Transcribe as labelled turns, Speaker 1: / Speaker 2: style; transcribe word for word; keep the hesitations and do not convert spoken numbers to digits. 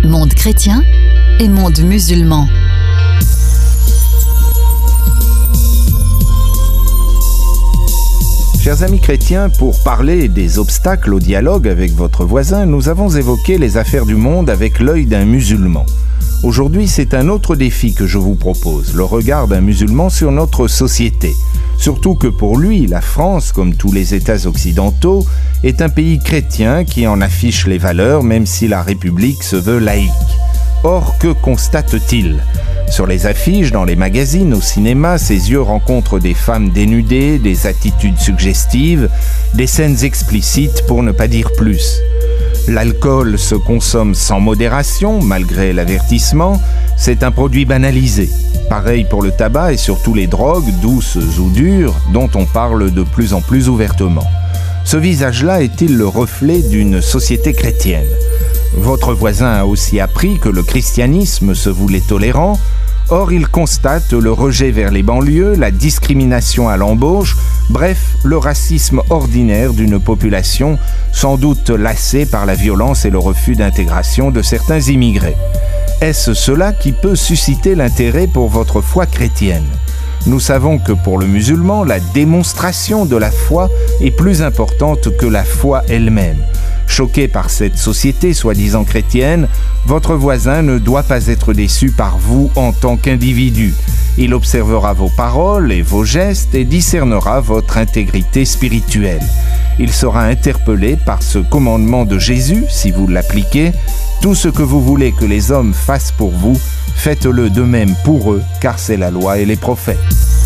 Speaker 1: monde chrétien et monde musulman.
Speaker 2: Chers amis chrétiens, pour parler des obstacles au dialogue avec votre voisin, nous avons évoqué les affaires du monde avec l'œil d'un musulman. Aujourd'hui, c'est un autre défi que je vous propose, le regard d'un musulman sur notre société. Surtout que pour lui, la France, comme tous les États occidentaux, est un pays chrétien qui en affiche les valeurs, même si la République se veut laïque. Or, que constate-t-il ? Sur les affiches, dans les magazines, au cinéma, ses yeux rencontrent des femmes dénudées, des attitudes suggestives, des scènes explicites pour ne pas dire plus. L'alcool se consomme sans modération, malgré l'avertissement, c'est un produit banalisé. Pareil pour le tabac et surtout les drogues, douces ou dures, dont on parle de plus en plus ouvertement. Ce visage-là est-il le reflet d'une société chrétienne ? Votre voisin a aussi appris que le christianisme se voulait tolérant. Or, il constate le rejet vers les banlieues, la discrimination à l'embauche, bref, le racisme ordinaire d'une population sans doute lassée par la violence et le refus d'intégration de certains immigrés. Est-ce cela qui peut susciter l'intérêt pour votre foi chrétienne ? Nous savons que pour le musulman, la démonstration de la foi est plus importante que la foi elle-même. Choqué par cette société soi-disant chrétienne, votre voisin ne doit pas être déçu par vous en tant qu'individu. Il observera vos paroles et vos gestes et discernera votre intégrité spirituelle. Il sera interpellé par ce commandement de Jésus, si vous l'appliquez. Tout ce que vous voulez que les hommes fassent pour vous, faites-le de même pour eux, car c'est la loi et les prophètes.